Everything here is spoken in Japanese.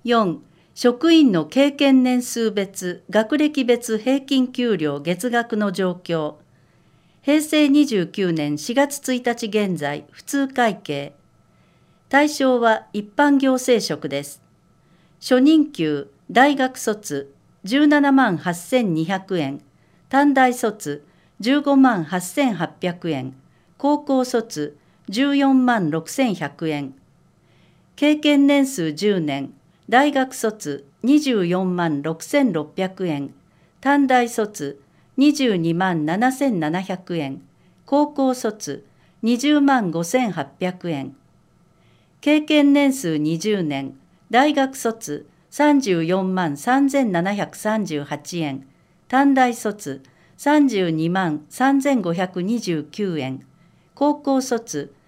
4、職員の経験年数別、学歴別平均給料月額の状況。平成29年4月1日現在、普通会計。対象は一般行政職です。初任給、大学卒、17万8200円。短大卒、15万8800円。高校卒、14万6100円。経験年数10年。大学卒、24万6600円。短大卒、22万7700円。高校卒、20万5800円。経験年数20年。大学卒、34万3738円。短大卒、32万3529円。高校卒、